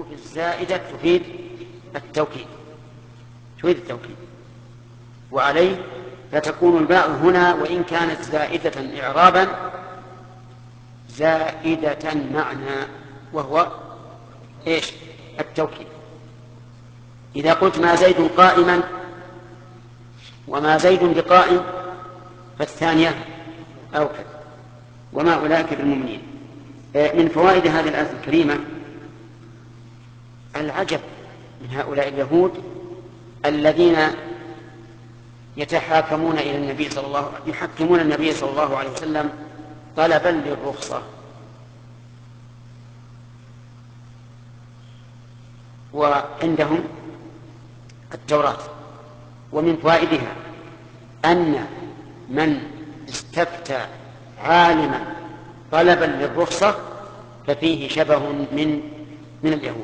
الزائدة تفيد التوكيد، وعليه فتكون الباء هنا وإن كانت زائدة إعرابا زائدة معنى، وهو إيش؟ التوكيد. إذا قلت ما زيد قائما وما زيد بقائم فالثانية أوكد، وما أولئك بالمؤمنين. من فوائد هذه الآية الكريمة العجب من هؤلاء اليهود الذين يحكمون النبي صلى الله عليه وسلم طلبا للرخصة، وعندهم التوراة. ومن فوائدها أن من استفتى عالما طلبا للرخصة ففيه شبه من اليهود.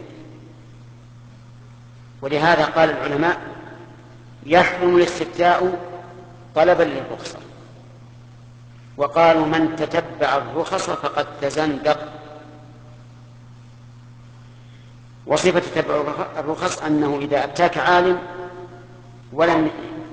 ولهذا قال العلماء يحرم الاستفتاء طلبا للرخصة، وقالوا من تتبع الرخص فقد تزندق. وصفة تتبع الرخص أنه إذا أتاك عالم ولم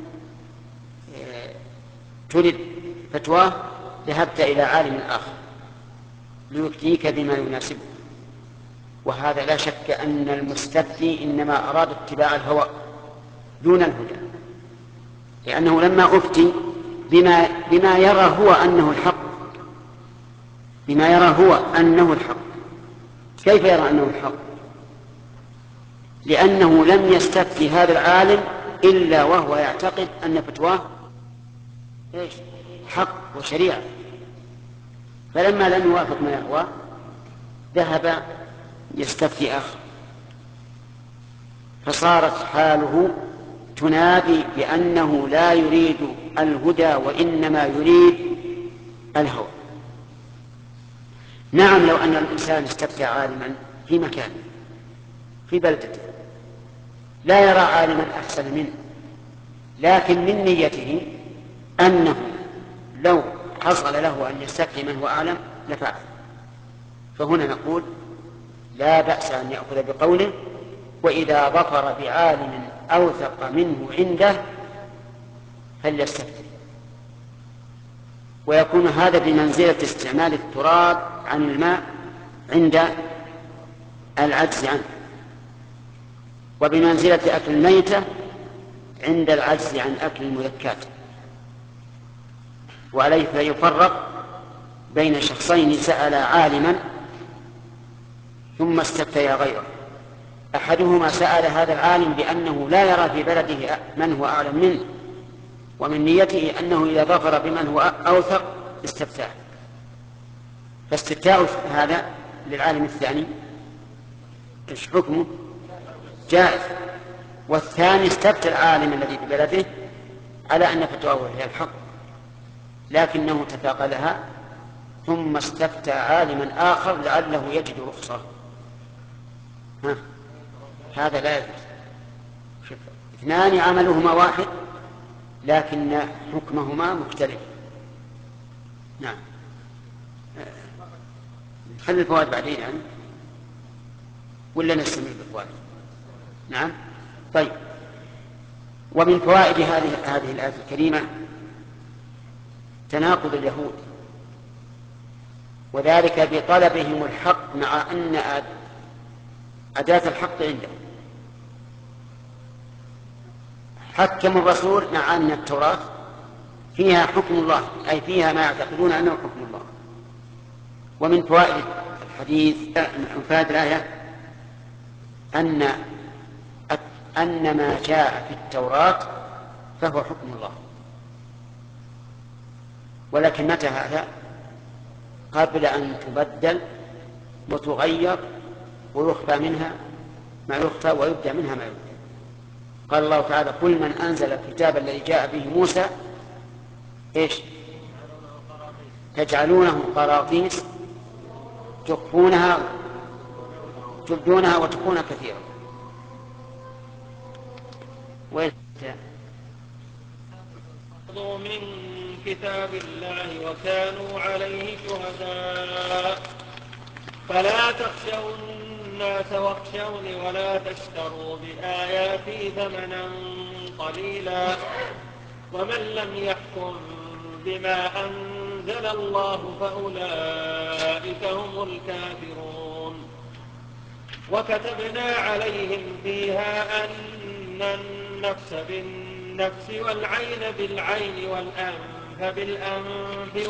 ترد فتواه ذهبت إلى عالم آخر ليفتيك بما يناسبه، وهذا لا شك أن المستفتي إنما أراد اتباع الهوى دون الهدى، لأنه لما أفتي بما يرى هو أنه الحق، كيف يرى أنه الحق؟ لأنه لم يستفتي هذا العالم إلا وهو يعتقد أن فتواه حق وشريعة، فلما لم يوافق ما يهوى ذهب يستفتي آخر، فصارت حاله تنادي بأنه لا يريد الهدى وإنما يريد الهوى. نعم، لو أن الإنسان استفتى عالما في مكان في بلدته لا يرى عالما أحسن منه، لكن من نيته أنه لو حصل له أن يستفتي من هو أعلم لفعل، فهنا نقول لا بأس أن يأخذ بقوله، وإذا ظفر بعالم أوثق منه عنده فليستفتي. ويكون هذا بمنزلة استعمال التراب عن الماء عند العجز عنه، وبمنزلة أكل الميتة عند العجز عن أكل المذكات. وعليه فيفرق بين شخصين سأل عالما ثم استفتيا غيره، أحدهما سأل هذا العالم بأنه لا يرى في بلده من هو أعلم منه، ومن نيته أنه إذا ظفر بمن هو أوثق استفتاه، فاستفتاء هذا للعالم الثاني إيش حكمه؟ جائز. والثاني استفتى العالم الذي في بلده على أن فتواه هي الحق، لكنه تثاقلها ثم استفتى عالما آخر لعله يجد رخصة. هذا لا يجوز. اثنان عملهما واحد لكن حكمهما مختلف. نعم، خلي الفوائد بعدين يعني ولا نستمر بالفوائد؟ نعم، طيب. ومن فوائد هذه الآية الكريمة تناقض اليهود، وذلك بطلبهم الحق مع أن أداة الحق عندهم. حكموا الرسول مع أن التوراة فيها حكم الله، أي فيها ما يعتقدون أنه حكم الله. ومن فوائد الحديث من فوائد الآية أن ما جاء في التوراة فهو حكم الله، ولكن متى هذا؟ قبل أن تبدل وتغير ويخفى منها ما يخفى ويبدأ منها ما يبدأ. قال الله تعالى قل من أنزل الكتاب الذي جاء به موسى إيش؟ تجعلونه قراطيس تبدونها وتكون كثيرا. من كتاب الله وكانوا عليه شهداء فلا تخشوا الناس واخشوني ولا تشتروا بآياتي ثمنا قليلا ومن لم يحكم بما أنزل الله فأولئك هم الكافرون. وكتبنا عليهم فيها أن النفس بالنفس والعين بالعين والأنف بالأنف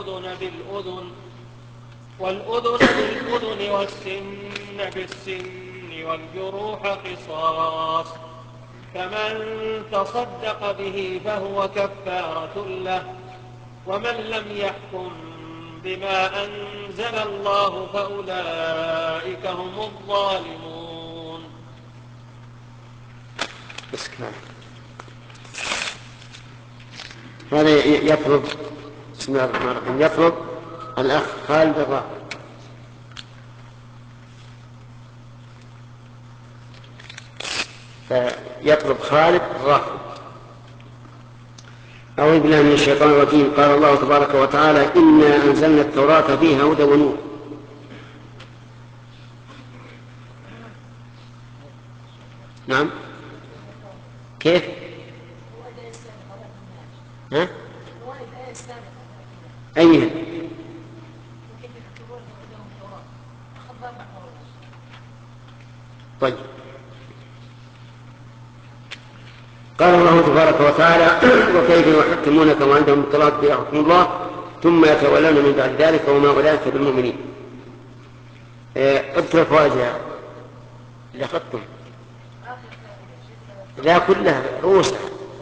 والأذن بالأذن والسن بالسن والجروح قصاص، فمن تصدق به فهو كفارة له، ومن لم يحكم بما أنزل الله فأولئك هم الظالمون. هذا يطلب بسم الله الرحمن الرحيم يطلب الأخ خالد الراقي. فيطلب خالد الراقي. أعوذ بالله من الشيطان الرجيم. قال الله تبارك وتعالى: إنا أنزلنا التوراة فيها هدى ونور. نعم كيف؟ ها؟ أيها؟ طيب. قال الله تبارك وتعالى: وكيف يحكمونك وعندهم التوراة فيها حكم الله ثم يتولون من بعد ذلك وما أولئك بالمؤمنين. اذكر فوائدها اللي أخذتم لا كلها رؤوسها.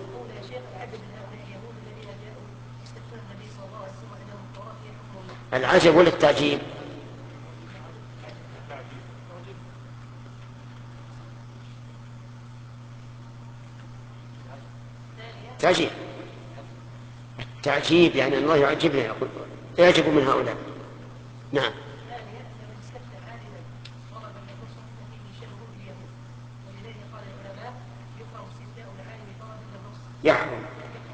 العجب ولا التعجيب؟ تعجيب. التعجيب يعني الله يعجبنا، يقول يعجب من هؤلاء. نعم. يحكم.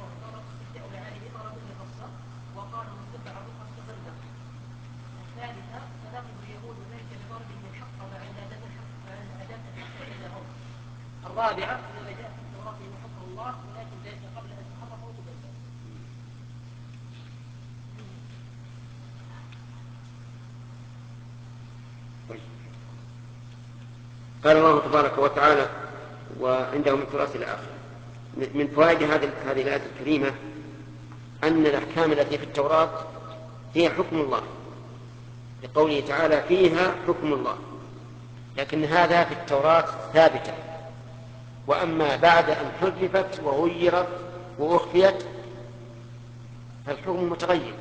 الرابعة إذا جاء في التوراة حكم الله ولكن ذلك قبل أن تحرف أو تبدل. قال الله تبارك وتعالى: وعندهم التراث إلى آخره. من فوائد هذه الآية الكريمة أن الأحكام التي في التوراة هي حكم الله، لقوله تعالى: فيها حكم الله، لكن هذا في التوراة ثابتة. وأما بعد أن حذفت وغيرت وأخفيت فالحكم متغير،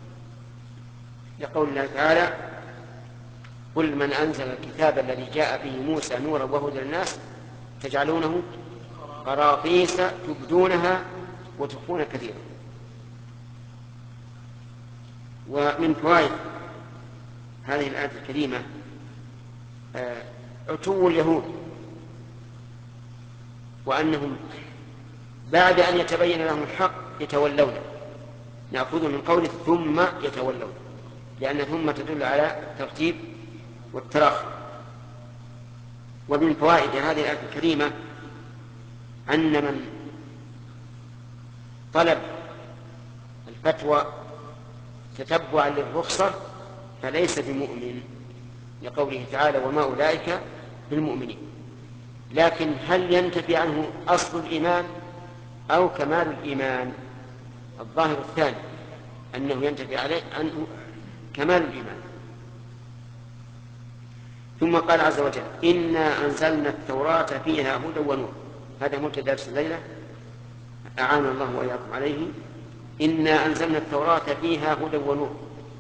لقول الله تعالى: قل من أنزل الكتاب الذي جاء به موسى نورا وهدى للناس تجعلونه قراطيس تبدونها وتخفون كثيرا. ومن فوائد هذه الآية الكريمة عتو اليهود، وأنهم بعد أن يتبين لهم الحق يتولون، نأخذ من قوله ثم يتولون، لأن ثم تدل على الترتيب والتراخي. ومن فوائد هذه الآية الكريمة أن من طلب الفتوى تتبعا للرخصة فليس بمؤمن، لقوله تعالى: وما أولئك بالمؤمنين. لكن هل ينتفي عنه أصل الإيمان أو كمال الإيمان؟ الظاهر الثاني، أنه ينتفي عنه كمال الإيمان. ثم قال عز وجل: إنا أنزلنا التوراة فيها هدى ونور. هذا مبتدأ درس الليلة، أعان الله وإياكم عليه. إنا أنزلنا التوراة فيها هدى ونور.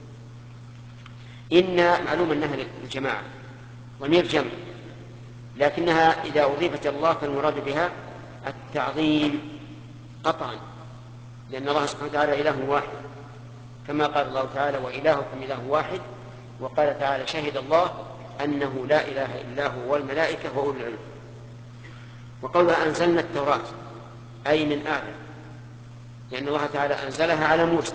إنا معلوم أنها للجماعة ضمير جمع، لكنها إذا أضيفت الله فالمراد بها التعظيم قطعا، لأن الله سبحانه وتعالى إله واحد، كما قال الله تعالى: وإلهكم إله واحد. وقال تعالى: شهد الله أنه لا إله إلا هو والملائكة وأولو العلم. وقولها أنزلنا التوراة أي من آدم، لأن الله تعالى أنزلها على موسى،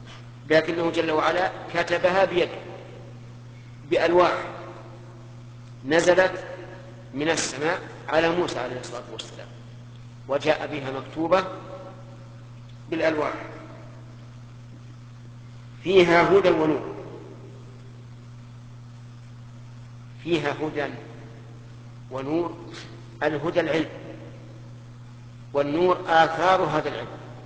لكنه جل وعلا كتبها بيده بألواح، نزلت من السماء على موسى عليه الصلاة والسلام، وجاء بها مكتوبة بالألواح فيها هدى ونور، فيها هدى ونور. الهدى العلم، والنور آثار هذا العلم،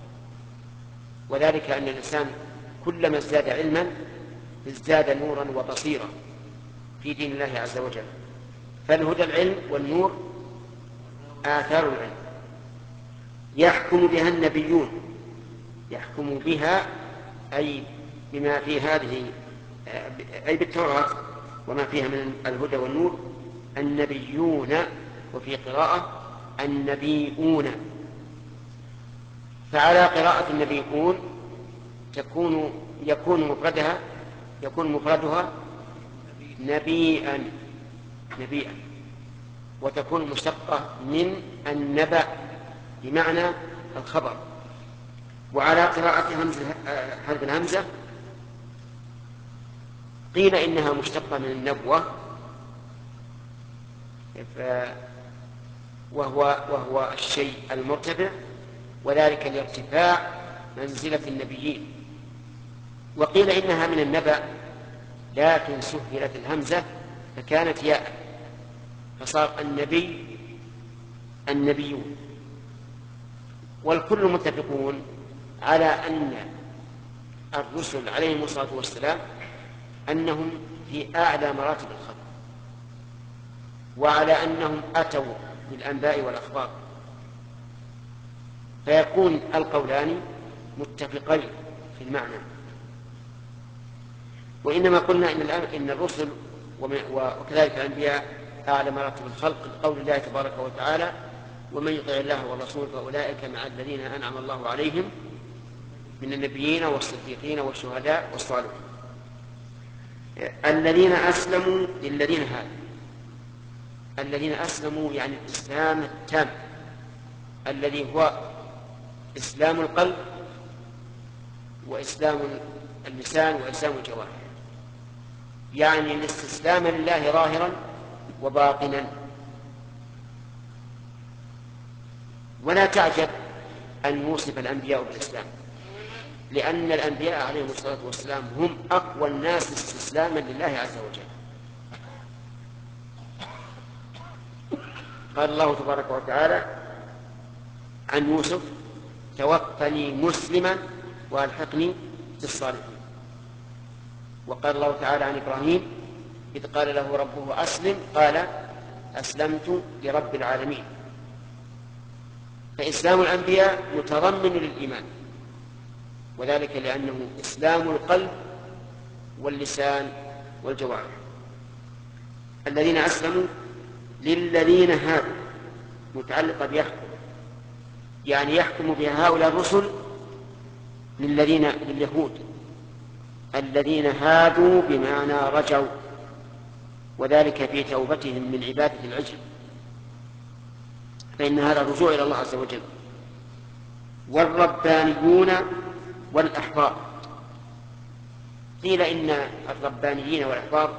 وذلك أن الإنسان كلما ازداد علما ازداد نورا وبصيرا في دين الله عز وجل. فالهدى العلم والنور آثار العلم يحكم بها النبيون، يحكم بها أي بما في هذه، أي بالتوراة وما فيها من الهدى والنور النبيون، وفي قراءة النبيون. فعلى قراءة النبيون يكون مفردها نبيئا، وتكون مشتقة من النبأ بمعنى الخبر. وعلى قراءة حرف الهمزة قيل إنها مشتقة من النبوة، وهو الشيء المرتفع، وذلك لارتفاع منزلة النبيين. وقيل إنها من النبأ لكن سهلت الهمزة فكانت ياء، فصار النبيون. والكل متفقون على أن الرسل عليهم الصلاة والسلام أنهم في أعلى مراتب الخلق، وعلى أنهم أتوا بالأنباء والأخبار، فيكون القولان متفقين في المعنى. وإنما قلنا إن الرسل وكذلك الأنبياء أعلى مراتب الخلق لقول الله تبارك وتعالى: ومن يطع الله والرسول فأولئك مع الذين أنعم الله عليهم من النبيين والصديقين والشهداء والصالحين. الذين أسلموا للذين هادوا، الذين أسلموا يعني الإسلام التام الذي هو إسلام القلب وإسلام اللسان وإسلام الجوارح، يعني الاستسلام لله ظاهرا وباطنا. ولا تعجب أن يوصف الأنبياء بالإسلام، لأن الأنبياء عليهم الصلاة والسلام هم أقوى الناس استسلاما لله عز وجل. قال الله تبارك وتعالى عن يوسف: توفني مسلما وألحقني بالصالحين. وقال الله تعالى عن إبراهيم إذ قال له ربه أسلم قال أسلمت لرب العالمين. فإسلام الأنبياء متضمن للإيمان، وذلك لأنه إسلام القلب واللسان والجوارح. الذين أسلموا للذين هادوا متعلقة بيحكم، يعني يحكم بها هؤلاء الرسل لليهود الذين هادوا بمعنى رجعوا، وذلك في توبتهم من عبادة العجل، فإن هذا الرجوع إلى الله عز وجل. والربانيون والأحبار، قيل إن الربانيين والأحبار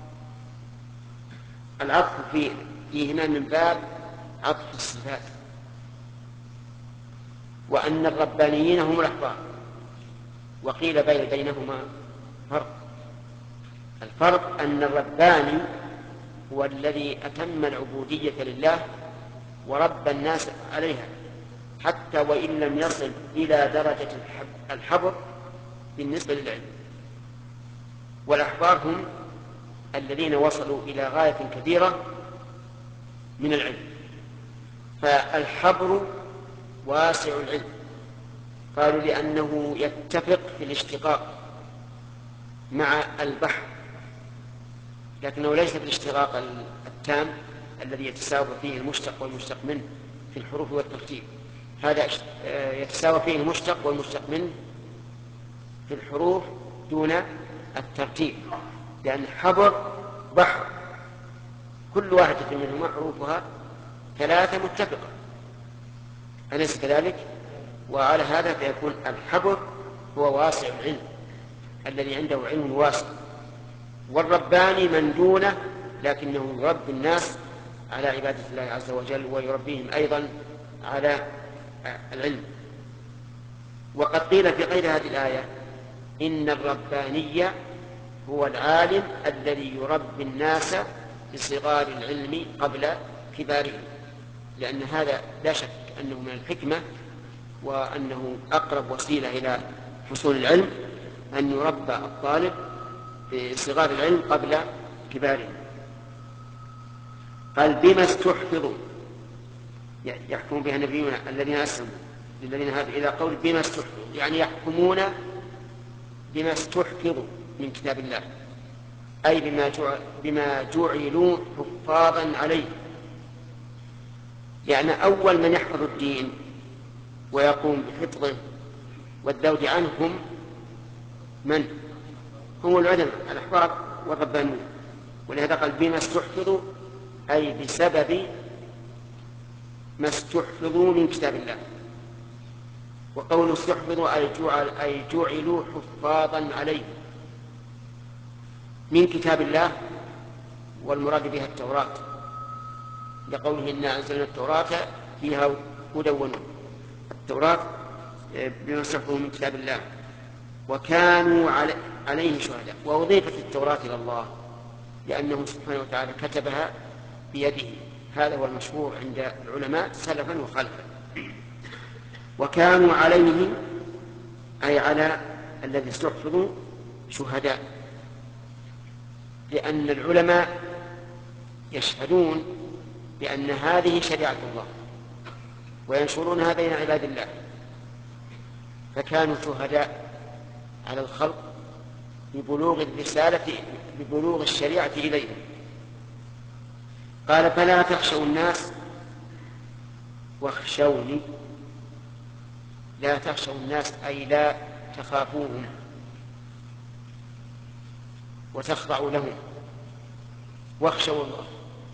العطف فيهما من باب عطف الصفات، وأن الربانيين هم الأحبار. وقيل بينهما فرق. الفرق أن الرباني هو الذي أتم العبودية لله ورب الناس عليها حتى وإن لم يصل إلى درجة الحبر بالنسبة للعلم. والأحبار هم الذين وصلوا إلى غاية كبيرة من العلم. فالحبر واسع العلم، قالوا لأنه يتفق في الاشتقاق مع البحر، لكنه ليس في الاشتقاق التام الذي يتساوى فيه المشتق والمشتق منه في الحروف والترتيب. هذا يتساوى فيه المشتق والمشتق منه في الحروف دون الترتيب، لأن حبر بحر كل واحدة منهما حروفها 3 متفقة، أليس كذلك؟ وعلى هذا فيكون الحبر هو واسع العلم الذي عنده علم واسع، والرباني من دونه لكنه يربي الناس على عبادة الله عز وجل ويربيهم أيضا على العلم. وقد قيل في غير هذه الآية إن الرباني هو العالم الذي يربي الناس بصغار العلم قبل كباره، لأن هذا لا شك أنه من الحكمة وأنه أقرب وسيلة إلى حصول العلم أن يربى الطالب بصغار العلم قبل كباره. قال بما استحفظوا، يحكم بها النبيون الذين أسلموا للذين هادوا إلى قول بما استحفظوا، يعني يحكمون بما استحفظوا من كتاب الله، أي بما جعلوا حفاظا عليه. يعني أول من يحفظ الدين ويقوم بحفظه والذود عنه هم العلماء الأحبار والربانيون. ولهذا قال بما استحفظوا أي بسبب ما استحفظوا من كتاب الله. وقول استحفظوا أي جعلوا حفاظا عليه من كتاب الله، والمراد بها التوراة، لقوله إنا أنزلنا التوراة فيها هدى ونور. التوراة بما استحفظوا من كتاب الله وكانوا عليه شهداء. وأضيفت التوراة إلى الله لأنه سبحانه وتعالى كتبها بيده، هذا هو المشهور عند العلماء سلفا وخلفا. وكانوا عليه أي على الذي استحفظوا شهداء، لأن العلماء يشهدون بأن هذه شريعة الله وينشرونها بين عباد الله، فكانوا شهداء على الخلق ببلوغ الرسالة ببلوغ الشريعة إليهم. قال فلا تخشوا الناس واخشوني. لا تخشوا الناس أي لا تخافوهم وتخضعوا لهم، واخشوا الله.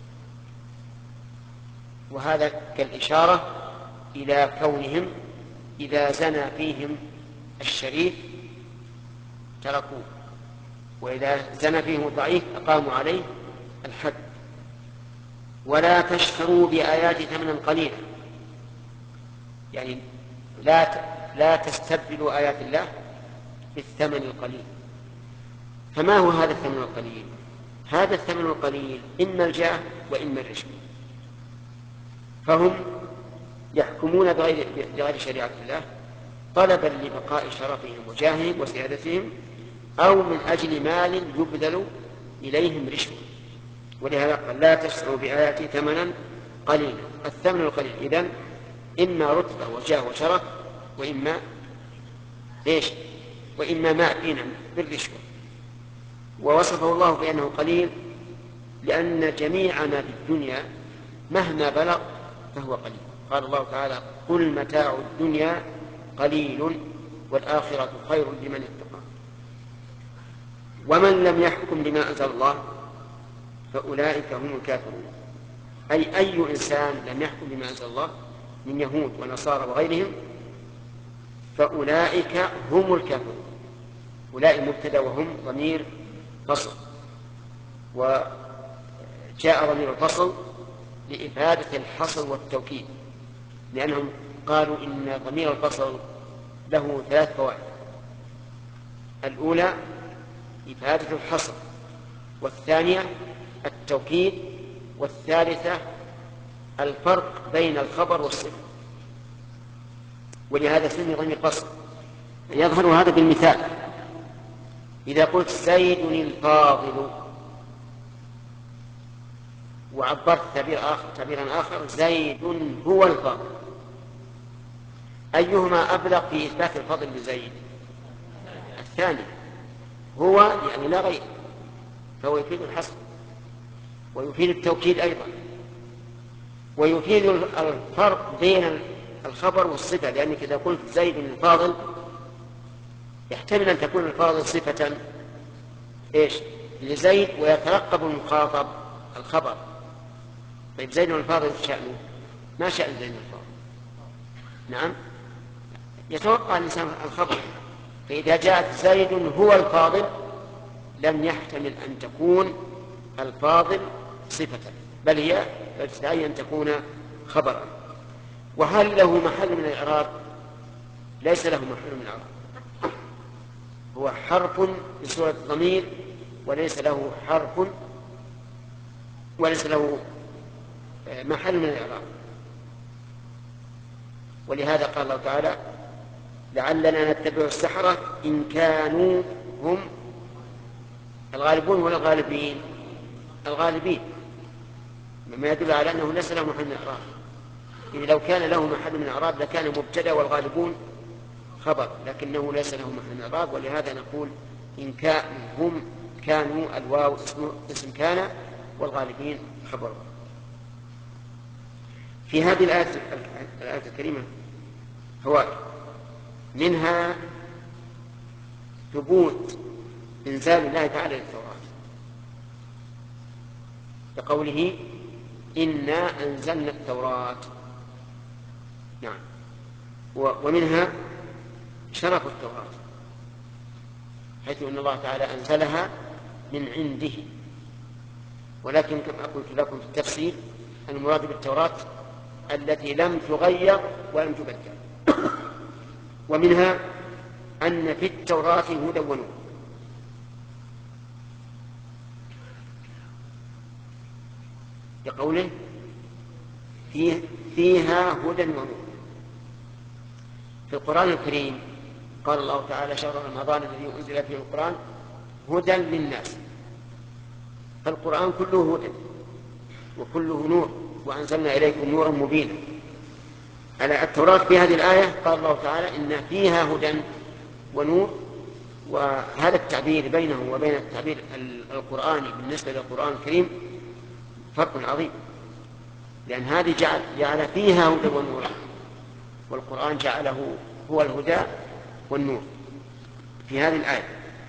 وهذا كالإشارة إلى كونهم إذا زنى فيهم الشريف تركوه، وإذا زنى فيهم الضعيف أقاموا عليه الحد. ولا تشتروا بآيات ثمنا قليلا، يعني لا تستبدلوا آيات الله بالثمن القليل. فما هو هذا الثمن القليل؟ هذا الثمن القليل إما الجاه وإما الرشوة. فهم يحكمون بغير شريعة الله طلبا لبقاء شرفهم وجاههم وسيادتهم، أو من أجل مال يبذل إليهم رشوة. ولهذا قال لا تشتروا بآياتي ثمنا قليلا. الثمن القليل إذن إما رتبة وجاه وشرف، وإما وإما مال بالرشوة. ووصفه الله بأنه قليل لأن جميع ما في الدنيا مهما بلغ فهو قليل. قال الله تعالى قل متاع الدنيا قليل والآخرة خير لمن اتقى. ومن لم يحكم بما أنزل الله فأولئك هم الكافرون. أي إنسان لم يحكم بما أنزل الله من يهود ونصارى وغيرهم فأولئك هم الكافرون. أولئك مبتدأ وهم ضمير فصل، وجاء ضمير الفصل لإفادة الحصر والتوكيد، لأنهم قالوا إن ضمير الفصل له 3 فوائد. الأولى إفادة الحصر، والثانية التوكيد، والثالثة الفرق بين الخبر والصفة. ولهذا سمي ضمير فصل. يظهر هذا بالمثال. إذا قلت زيد الفاضل وعبرت تعبيرا آخر زيد هو الفاضل، أيهما أبلغ في إثبات الفضل لزيد؟ الثاني. هو يعني لا غير، فهو يفيد الحصر ويفيد التوكيد أيضا، ويفيد الفرق بين الخبر والصفة، لأنك إذا قلت زيد الفاضل يحتمل أن تكون الفاضل صفة لزيد ويترقب المخاطب الخبر. طيب زيد الفاضل شأنه ما شأن زيد الفاضل؟ نعم يتوقع الإنسان الخبر. فإذا جاءت زيد هو الفاضل لم يحتمل أن تكون الفاضل صفة، بل هي تدعي أن تكون خبرا. وهل له محل من الإعراب؟ ليس له محل من الإعراب، هو حرف بصورة ضمير وليس له محل من الإعراب. ولهذا قال الله تعالى: لعلنا نتبع السحرة إن كانوا هم الغالبون ولا الغالبين؟ الغالبين، مما يدل على أنه ليس له محل من الإعراب. إذ لو كان له محل من الإعراب لكان مبتدأ والغالبون خبر، لكنه ليس له محل من الإعراب. ولهذا نقول إن هم كانوا الواو اسم كان والغالبين خبر. في هذه الآية الكريمة هو منها ثبوت إنزال الله تعالى للتوراة بقوله: إنا أنزلنا التوراة. نعم. ومنها شرف التوراة، حيث أن الله تعالى أنزلها من عنده. ولكن كما قلت لكم في التفسير المراد بالتوراة التي لم تغير ولم تبدل. ومنها أن في التوراة هدى ونور. بقوله فيها هدى ونور. في القرآن الكريم قال الله تعالى: شهر رمضان الذي أنزل فيه القرآن هدى للناس. فالقرآن كله هدى وكله نور، وأنزلنا إليكم نورا مبينا. على التوراة في هذه الآية قال الله تعالى: إن فيها هدى ونور. وهذا التعبير بينه وبين التعبير القرآني بالنسبة للقرآن الكريم فرق عظيم، لأن هذه جعل فيها هدى ونور، والقرآن جعله هو الهدى والنور في هذه الآية.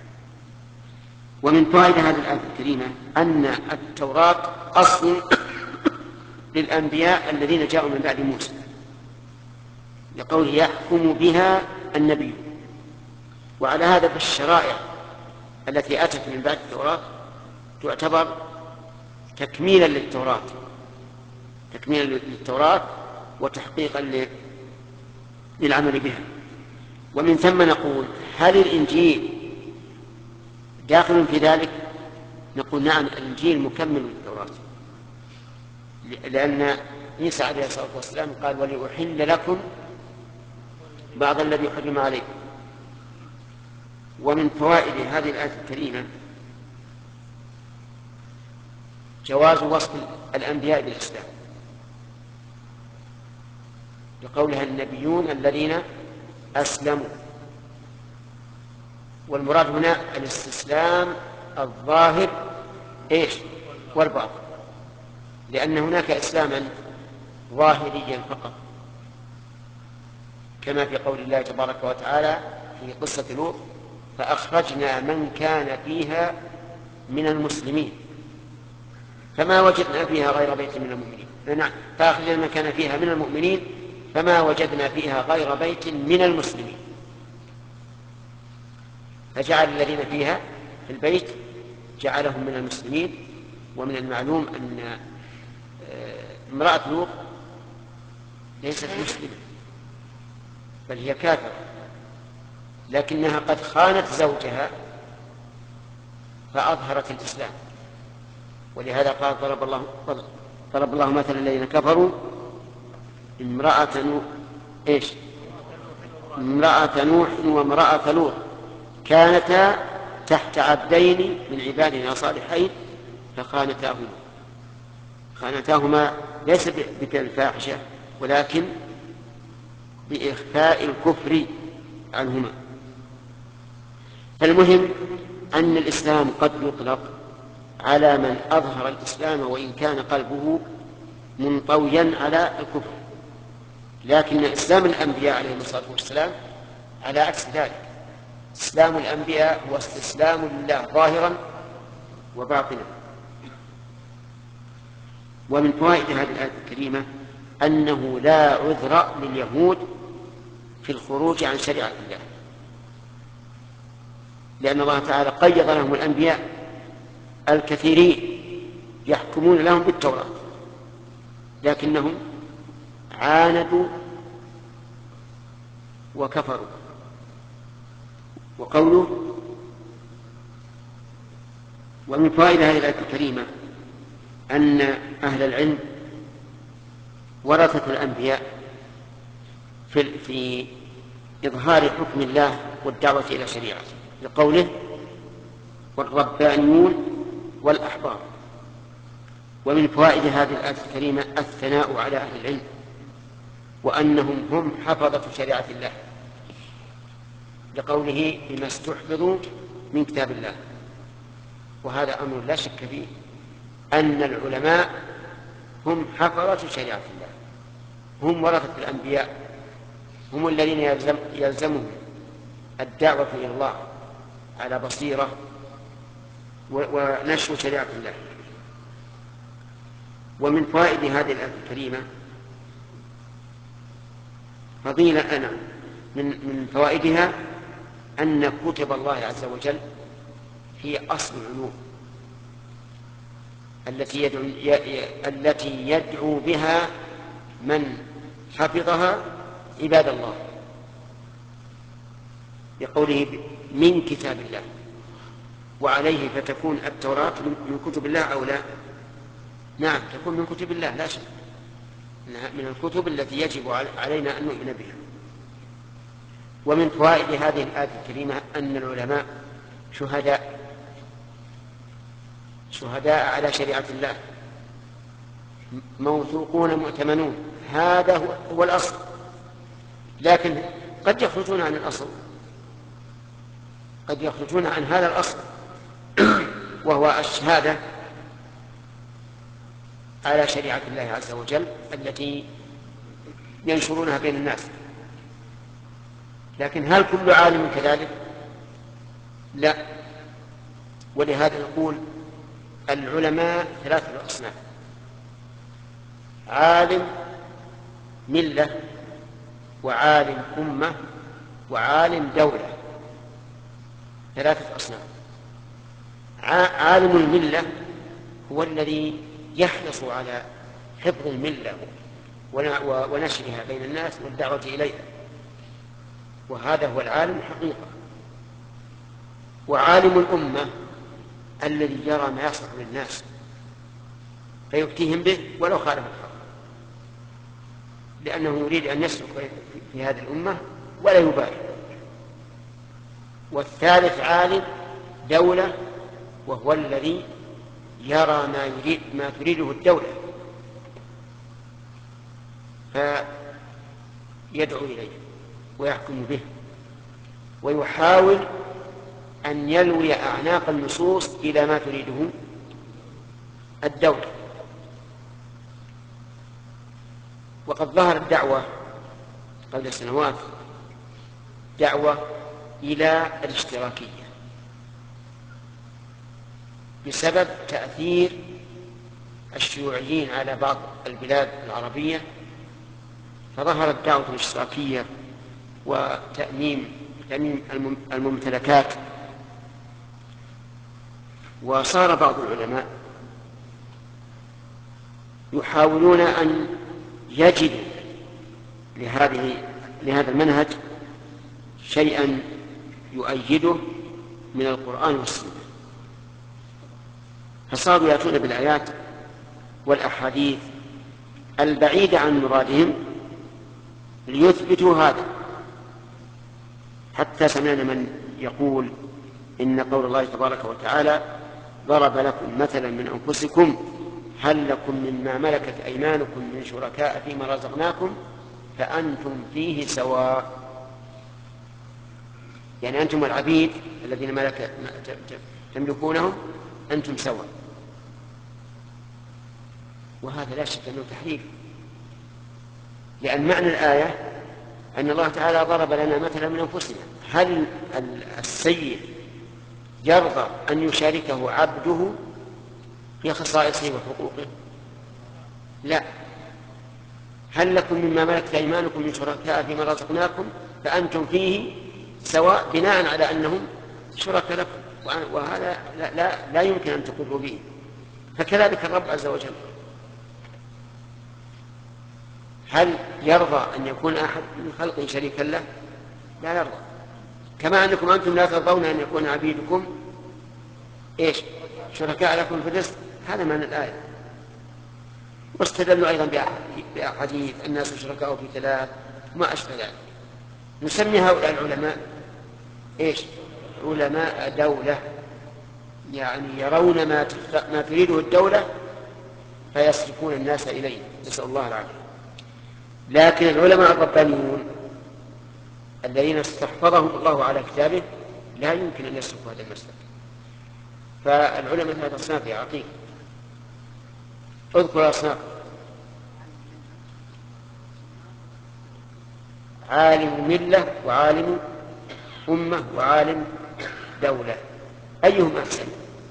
ومن فوائد هذه الآية الكريمة أن التوراة أصل للأنبياء الذين جاءوا من بعد موسى، لقوله: يحكم بها النبي. وعلى هذا فالشرائع التي أتت من بعد التوراة تعتبر تكميلا للتوراة وتحقيقا للعمل بها. ومن ثم نقول: هل الإنجيل داخل في ذلك؟ نقول: نعم، الإنجيل مكمل للتوراة، لأن عيسى عليه الصلاة والسلام قال: ولأحل لكم بعض الذي حرم عليكم. ومن فوائد هذه الآية الكريمة جواز وصف الأنبياء بالإسلام، لقولها: النبيون الذين أسلموا. والمراد هنا الاستسلام الظاهر والباطن، لأن هناك إسلاما ظاهريا فقط، كما في قول الله تبارك وتعالى في قصة لوط: فأخرجنا من كان فيها من المسلمين فما وجدنا فيها غير بيت من المؤمنين. فأخرجنا من كان فيها من المؤمنين فما وجدنا فيها غير بيت من المسلمين. فجعل الذين فيها في البيت جعلهم من المسلمين. ومن المعلوم أن امرأة لوط ليست مسلمة بل هي كافرة، لكنها قد خانت زوجها فأظهرت الإسلام. ولهذا قال: ضرب الله مثلا الذين كفروا امرأة نوح وامرأة لوط كانتا تحت عبدين من عبادنا صالحين خانتاهما ليس بفعل الفاحشة ولكن بإخفاء الكفر عنهما. فالمهم أن الإسلام قد يطلق على من أظهر الإسلام وإن كان قلبه منطويا على الكفر، لكن إسلام الأنبياء عليهم الصلاة والسلام على عكس ذلك. إسلام الأنبياء هو استسلام لله ظاهرا وباطنا. ومن فوائد هذه الآية الكريمة أنه لا عذر لليهود في الخروج عن شريعة الله، لأن الله تعالى قيض لهم الأنبياء الكثيرين يحكمون لهم بالتوراة، لكنهم عاندوا وكفروا. وقوله: ومن فوائد هذه الآية الكريمة أن أهل العلم ورثة الأنبياء في إظهار حكم الله والدعوة إلى شريعته، لقوله: والربانيون والأحبار. ومن فوائد هذه الآية الكريمة الثناء على أهل العلم، وأنهم هم حفظة شريعة الله، لقوله: بما استحفظوا من كتاب الله. وهذا أمر لا شك فيه، أن العلماء هم حفظة شريعة الله، هم ورثة الأنبياء، هم الذين يلزمهم الدعوة إلى الله على بصيرة ونشر شريعة الله. ومن فوائد هذه الآية الكريمة فضيلة من فوائدها أن كتب الله عز وجل هي أصل العلوم التي يدعو بها من حفظها عباد الله، بقوله: من كتاب الله. وعليه فتكون التوراة من كتب الله أو لا؟ نعم، تكون من كتب الله لا شك، من الكتب التي يجب علينا أن نؤمن بها. ومن فوائد هذه الآية الكريمة أن العلماء شهداء على شريعة الله، موثوقون مؤتمنون. هذا هو الأصل، لكن قد يخرجون عن الأصل، قد يخرجون عن هذا الأصل وهو الشهادة على شريعة الله عز وجل التي ينشرونها بين الناس. لكن هل كل عالم كذلك؟ لا. ولهذا نقول العلماء 3 أصناف: عالم ملة، وعالم أمة، وعالم دولة. 3 أصناف. عالم الملة هو الذي يحرص على حفظ الملة ونشرها بين الناس والدعوة إليها، وهذا هو العالم حقيقة. وعالم الأمة الذي يرى ما يصلح للناس فيفتيهم به ولو خالف الحق، لأنه يريد أن يسلك في هذه الأمة ولا يبالي. والثالث عالم دولة، وهو الذي يرى ما تريده الدولة فيدعو إليه ويحكم به، ويحاول أن يلوي أعناق النصوص إلى ما تريده الدولة. وقد ظهرت دعوة قبل سنوات، دعوة إلى الاشتراكية بسبب تأثير الشيوعيين على بعض البلاد العربية، فظهرت دعوة الاشتراكية وتأميم الممتلكات. وصار بعض العلماء يحاولون أن يجدوا لهذا المنهج شيئا يؤيده من القرآن والسنة، فصاروا يأتون بالآيات والأحاديث البعيدة عن مرادهم ليثبتوا هذا. حتى سمعنا من يقول إن قول الله تبارك وتعالى: ضرب لكم مثلا من أنفسكم هل لكم مما ملكت أيمانكم من شركاء فيما رزقناكم فأنتم فيه سواء. يعني أنتم العبيد الذين تملكونهم أنتم سواء. وهذا لا شك أنه تحريف، لأن معنى الآية أن الله تعالى ضرب لنا مثلا من أنفسنا. هل السيد يرضى أن يشاركه عبده في خصائصه وحقوقه؟ لا. هل لكم مما ملكت أيمانكم من شركاء فيما رزقناكم فأنتم فيه سواء، بناء على أنهم شركاء لكم، وهذا لا يمكن أن تقروا به. فكذلك الرب عز وجل. هل يرضى أن يكون أحد من خلقه شريكا له؟ لا يرضى. كما أنكم أنتم لا ترضون أن يكون عبيدكم شركاء لكم في الرزق. هذا معنى الآية. واستدلوا أيضا بأحاديث الناس شركاء في ثلاث وما أشبه ذلك. نسمي هؤلاء العلماء علماء دولة، يعني يرون ما تريده الدولة فيصرفون الناس إليه، نسأل الله العافية. لكن العلماء الربانيون الذين استحفظهم الله على كتابه لا يمكن أن يسلكوا هذا المسلك. فالعلماء ثلاثة أصناف يا عقيل، اذكر أصناف. عالم ملة وعالم أمة وعالم دولة، أيهم أحسن؟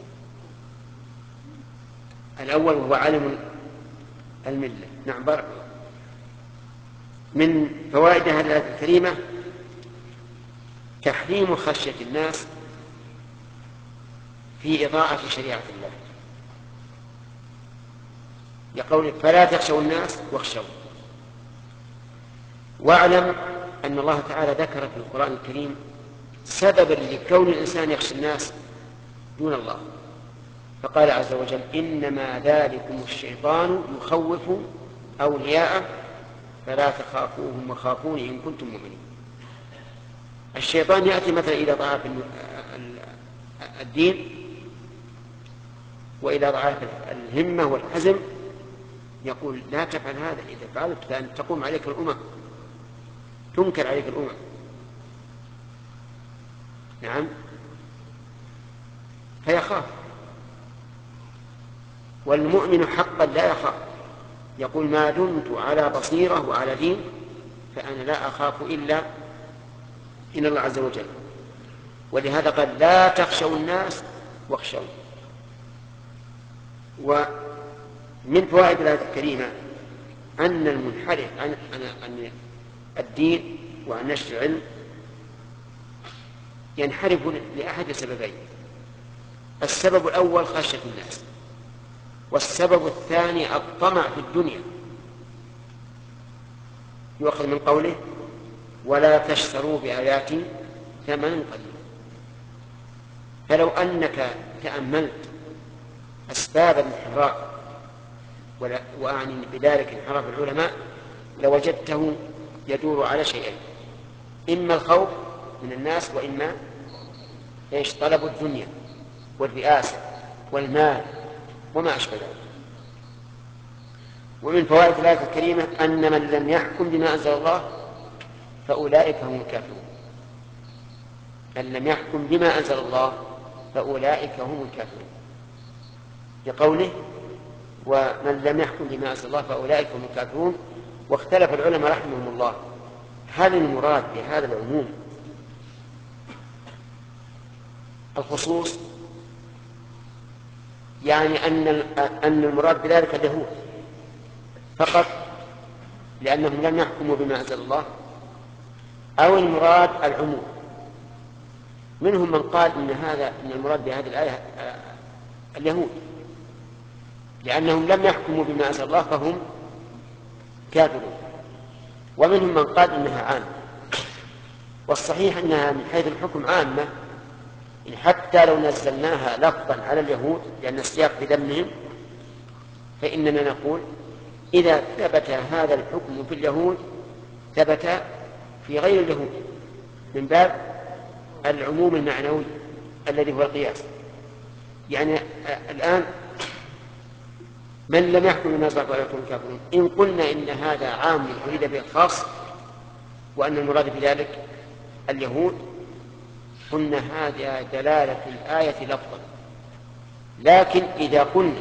الأول هو عالم الملة. نعم، بارك. من فوائد هذه الآية الكريمة تحريم خشية الناس في إضاعة شريعة الله، لقوله فلا تخشوا الناس واخشوا. واعلم أن الله تعالى ذكر في القرآن الكريم سببا لكون الإنسان يخشى الناس دون الله، فقال عز وجل إنما ذلكم الشيطان يخوف أولياءه فلا تخافوهم وخافون إن كنتم مؤمنين. الشيطان يأتي مثلا إلى ضعاف الدين وإلى ضعاف الهمة والحزم، يقول لا تفعل هذا، إذا فعلت فأن تقوم عليك الأمم، تنكر عليك الأمم. نعم، فيخاف. والمؤمن حقا لا يخاف، يقول ما دمت على بصيرة وعلى دين فأنا لا أخاف إلا إن الله عز وجل. ولهذا قال لا تخشوا الناس واخشوا. ومن فوائد الآية الكريمة أن المنحرف عن الدين وعن نشر العلم ينحرف لأحد سببين: السبب الأول خشية الناس، والسبب الثاني الطمع في الدنيا. يؤخذ من قوله ولا تشتروا بآياتي ثمنا قليلا. فلو أنك تأملت أسباب الانحراف، وأعني بذلك انحراف العلماء، لوجدته يدور على شيئين: إما الخوف من الناس، وإما طلب الدنيا والرئاسة والمال وما أشبه ذلك. ومن فوائد الآية الكريمة أن من لم يحكم بما أنزل الله فأولئك هم الكافرون. من لم يحكم بما أنزل الله فأولئك هم الكافرون، لقوله ومن لم يحكم بما أنزل الله فأولئك هم الكافرون. واختلف العلماء رحمهم الله هل المراد بهذا العموم الخصوص، يعني أن المراد بذلك اليهود فقط لأنهم لم يحكموا بما أنزل الله، أو المراد العموم؟ منهم من قال إن المراد بهذه الآية اليهود لأنهم لم يحكموا بما أنزل الله فهم كافرون، ومنهم من قال إنها عامة. والصحيح أنها من حيث الحكم عامة، حتى لو نزلناها لفظا على اليهود لأن السياق في ذمهم، فإننا نقول إذا ثبت هذا الحكم في اليهود ثبت في غير اليهود، من باب العموم المعنوي الذي هو القياس. يعني الآن من لم يحكم بما أنزل الله فأولئك هم الكافرون، إن قلنا إن هذا عام أريد به الخاص وأن المراد بذلك اليهود، قلنا هذا دلالة الآية لفظا. لكن إذا قلنا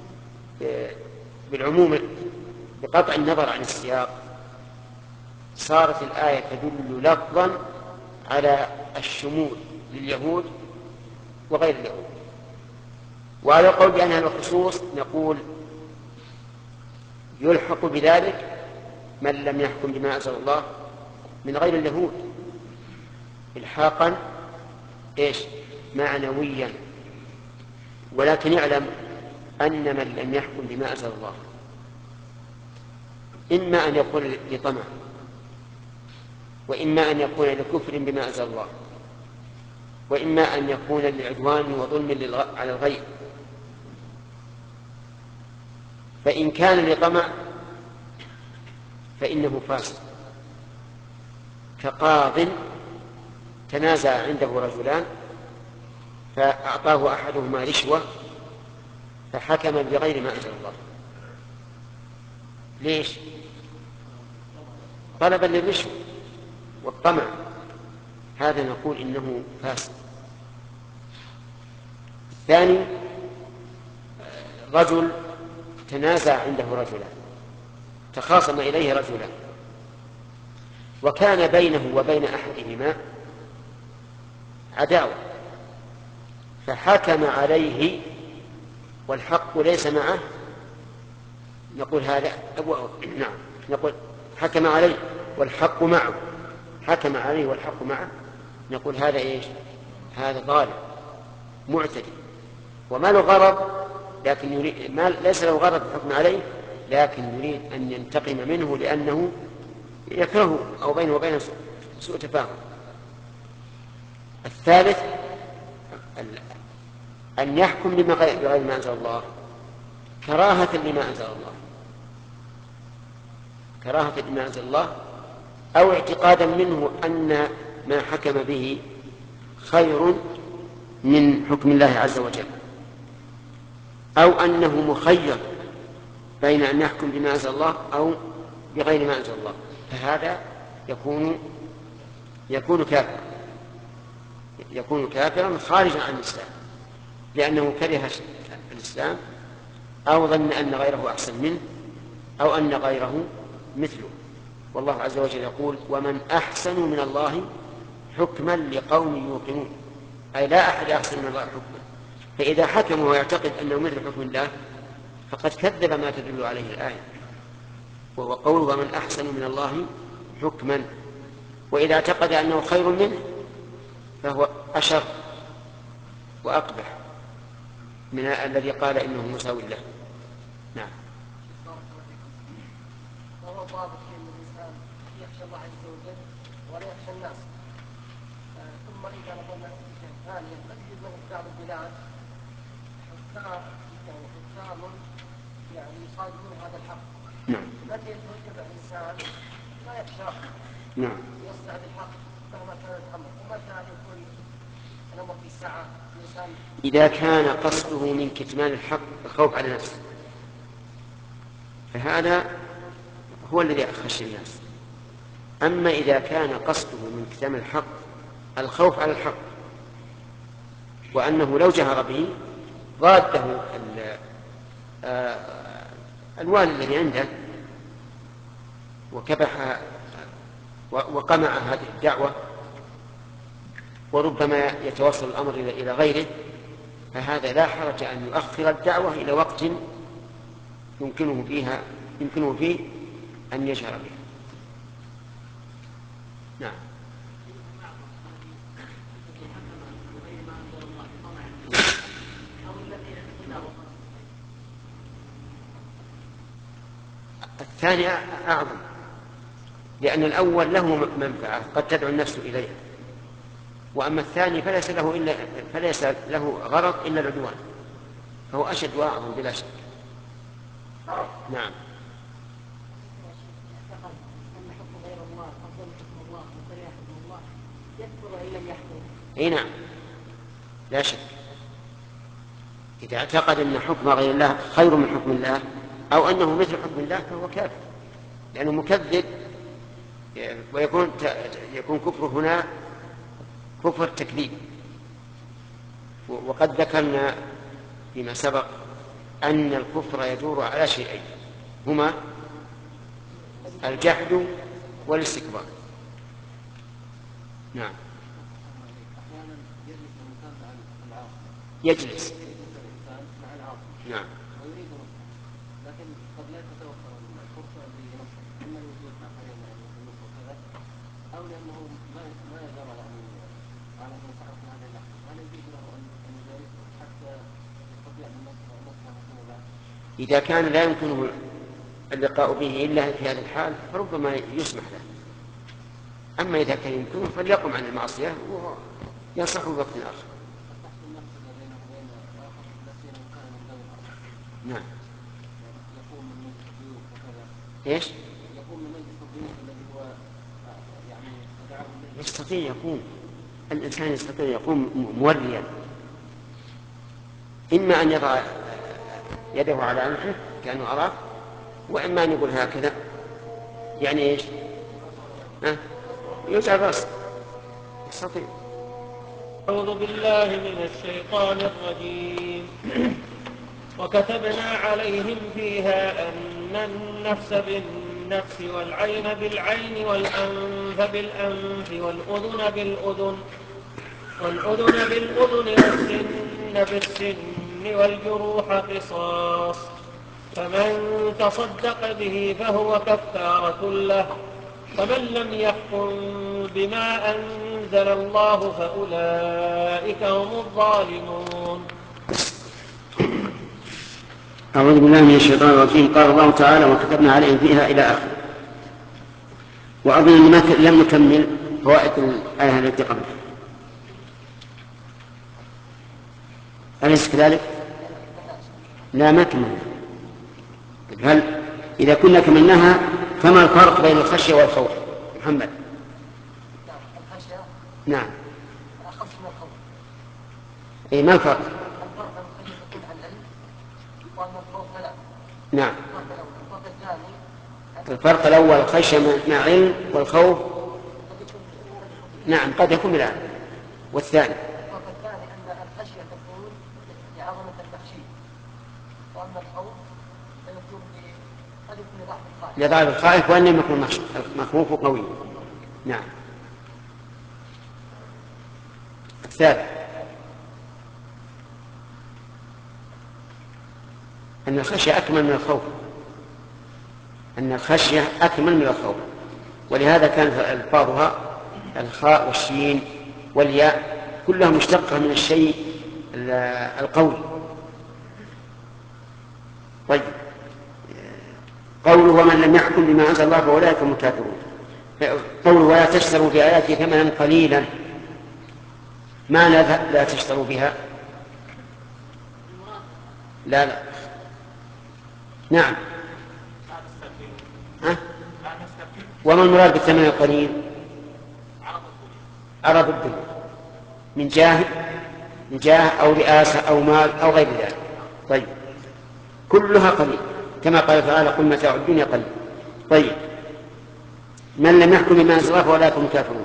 بالعموم بقطع النظر عن السياق صارت الآية تدل لفظا على الشمول لليهود وغير اليهود. وعلى القول بأنها الخصوص نقول يلحق بذلك من لم يحكم بما أنزل الله من غير اليهود إلحاقا معنويا. ولكن يعلم أن من لم يحكم بما أنزل الله إما أن يكون لطمع، وإما أن يكون لكفر بما أنزل الله، وإما أن يكون لعدوان وظلم على الغير. فإن كان لطمع فإنه فاسق، كقاض تنازع عنده رجلان فأعطاه أحدهما رشوة فحكم بغير ما أنزل الله. ليش؟ طلبا للرشوة والطمع، هذا نقول إنه فاسق. الثاني رجل تنازع عنده رجلان، تخاصم إليه رجلان، وكان بينه وبين أحدهما عداوة فحكم عليه والحق ليس معه، نقول هذا نعم، نقول حكم عليه والحق معه، حكم عليه والحق معه، نقول هذا إيش؟ هذا ظالم معتدي وما له غرض، لكن يريد ليس له غرض الحكم عليه، لكن يريد أن ينتقم منه لأنه يكرهه أو بينه وبينه سوء تفاهم. الثالث أن يحكم بغير ما أنزل الله كراهة لما أنزل الله، كراهة لما أنزل الله، أو اعتقادا منه أن ما حكم به خير من حكم الله عز وجل، أو أنه مخير بين أن يحكم بما أنزل الله أو بغير ما أنزل الله، فهذا يكون كافرا خارجا عن الإسلام، لأنه كره الإسلام أو ظن أن غيره أحسن منه أو أن غيره مثله. والله عز وجل يقول: ومن أحسن من الله حكما لقوم يوقنون، أي لا أحد أحسن من الله حكما. فإذا حكم ويعتقد أنه مثل حكم الله فقد كذب ما تدل عليه الآية، وهو قول ومن أحسن من الله حكما. وإذا اعتقد أنه خير منه فهو أشر وأقبح من الذي قال إنه مساوي له. نعم. وهو ضابط بين الإنسان يخشى الله عز وجل ولا يخشى الناس. ثم إذا نظرنا في ثانية نجد له في بعض البلاد حكام يعني يصادمون هذا الحق. نعم. متى يتوجب الإنسان لا يخشى. نعم. يصنع بالحق مهما كان الأمر، ومتى يكون الأمر في الساعة الإنسان إذا كان قصده من كتمان الحق الخوف على نفسه فهذا هو الذي أخشى الناس. أما إذا كان قصده من كتمان الحق الخوف على الحق وأنه لو جهر به ضاده الوالي الذي عنده وكبح وقمع هذه الدعوة وربما يتوصل الأمر إلى غيره، فهذا لا حرج أن يؤخر الدعوة إلى وقت يمكنه فيه أن يجهر بها. نعم. الثاني أعظم، لأن الأول له منفعة قد تدعو النفس إليها، وأما الثاني فليس له غرض إلا العدوان، فهو أشد وأعظم بلا شك. نعم. اي نعم، لا شك. إذا اعتقد أن حكم غير الله خير من حكم الله أو أنه مثل حكم الله فهو كافر، لأنه مكذب، ويكون كفر هنا كفر تكذيب. وقد ذكرنا فيما سبق أن الكفر يدور على شيئين هما الجحد والاستكبار. نعم. يجلس مع العاصي. نعم. ويريد نصره، لكن قد لا تتوفر الفرصة لنصره، إما الوجود آخرين يعني النصر وكذا، أو لأنه ما يجرى يعني على أن ينصحه في هذه اللحظة، هل يجوز له أن يجالسه حتى يستطيع أن نصره فيما بعد؟ إذا كان لا يمكنه اللقاء به إلا في هذه الحال فربما يسمح له. أما إذا كان يمكنه فليقم عن المعصية وينصحه بوقت آخر. نعم. ايش؟ يقوم من مجلس الضيوف الذي هو يعني يستطيع يقوم، الإنسان يستطيع يقوم موريا، إما أن يضع يده على أنفه كأنه أراك، وإما أن يقول هكذا يعني إيش؟ يجعل رأسه يستطيع. أعوذ بالله من الشيطان الرجيم. وكتبنا عليهم فيها أن النفس بالنفس والعين بالعين والأنف بالأنف والأذن بالأذن والسن بالسن والجروح قصاص، فمن تصدق به فهو كفارة له، فمن لم يحكم بما أنزل الله فأولئك هم الظالمون. أعوذ بالله من الشيطان الرجيم. قال الله تعالى: وكتبنا عليهم فيها إلى آخره. وأظن لم نكمل فوائد الآية التي قبلها، أليس كذلك؟ لا، ما كملنا. هل إذا كنا كملناها فما الفرق بين الخشية والخوف؟ محمد. الخشية نعم. أخف من الخوف. أي ما الفرق؟ الفرق بين الخشية تكون عن علم، وأما الخوف فلا. نعم. الفرق الثاني الفرق الأول الخشية مع علم، والخوف نعم قد يكون بالعلم. والثاني الفرق الثاني أن الخشية تكون لعظمة المخشي، وأما الخوف فيكون قد يكون لضعف الخائف. لضعف الخائف وأن يكون المخوف قوي. نعم. الثالث أن الخشية أكمل من الخوف، أن الخشية أكمل من الخوف، ولهذا كانت ألفاظها الخاء والشين والياء كلها مشتقة من الشيء القوي. طيب، قوله: ومن لم يحكم بما أنزل الله فأولئك هم الكافرون. قوله: ولا تشتروا بآياتي ثمنا قليلا، معنى لا تشتروا بها؟ لا. نعم. وما المراد بالثمن القليل؟ عرض الدنيا من جاه أو رئاسة أو مال أو غير ذلك. طيب، كلها قليل كما قال تعالى: قل متاع الدنيا قليل. طيب، من لم يحكم بما أنزل الله فأولئك هم الكافرون.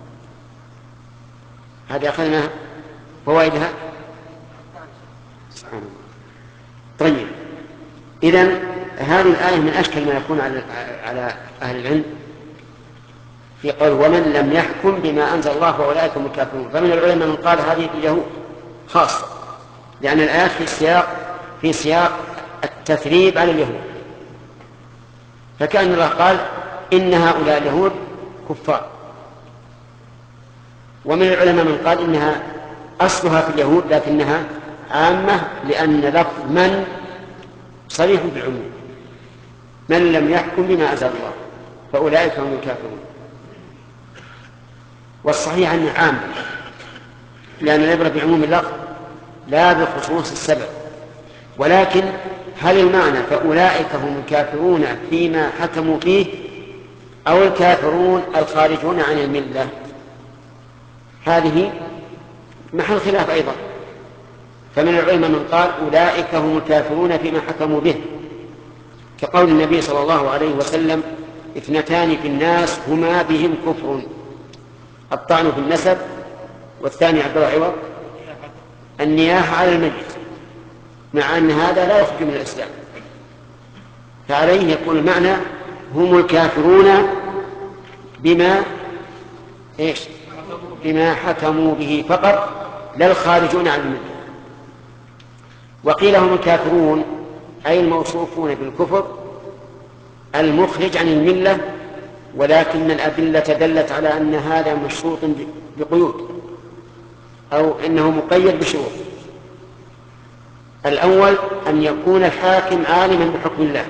هذه أخذنا فوائدها. سبحان الله. طيب، إذن هذه الآية من أشكل ما يكون على أهل العلم في قول: ومن لم يحكم بما أنزل الله فأولئك هم الكافرون. فمن العلماء من قال هذه اليهود خاصة، لأن الآيات في سياق التثريب على اليهود، فكأن الله قال إن هؤلاء اليهود كفار. ومن العلماء من قال إنها أصلها في اليهود لكنها عامة، لأن لفظ من صريح بالعموم: من لم يحكم بما أنزل الله فأولئك هم الكافرون. والصحيح أنه عام، لأن العبرة بعموم اللفظ لا بخصوص السبب. ولكن هل المعنى فأولئك هم الكافرون فيما حكموا فيه، أو الكافرون الخارجون عن الملة؟ هذه محل خلاف أيضا. فمن العلماء من قال أولئك هم الكافرون فيما حكموا به، كقول النبي صلى الله عليه وسلم: اثنتان في الناس هما بهم كفر: الطعن في النسب، والثاني عبد العوض النياحة على الميت، مع أن هذا لا يخرج من الإسلام. فعليه يكون المعنى هم الكافرون بما حكموا به فقط، لا الخارجون عن الملة. وقيل هم الكافرون أي الموصوفون بالكفر المخرج عن الملة، ولكن الأدلة دلت على أن هذا مشروط بقيود، أو إنه مقيد بشروط. الأول أن يكون الحاكم عالما بحكم الله،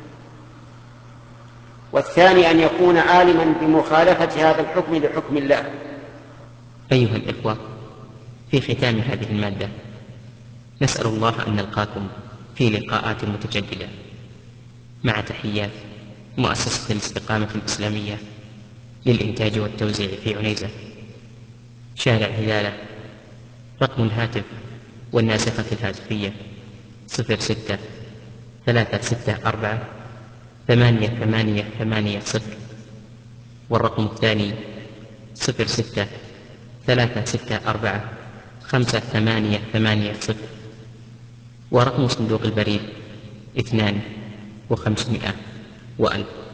والثاني أن يكون عالما بمخالفة هذا الحكم لحكم الله. أيها الإخوة، في ختام هذه المادة نسأل الله أن نلقاكم في لقاءات متجددة، مع تحيات مؤسسة الاستقامة الإسلامية للإنتاج والتوزيع في عنيزة، شارع هلالة. رقم الهاتف والناسخة الهاتفية 06-364-8880، والرقم الثاني 06-364-5880، ورقم صندوق البريد 2500 وألف.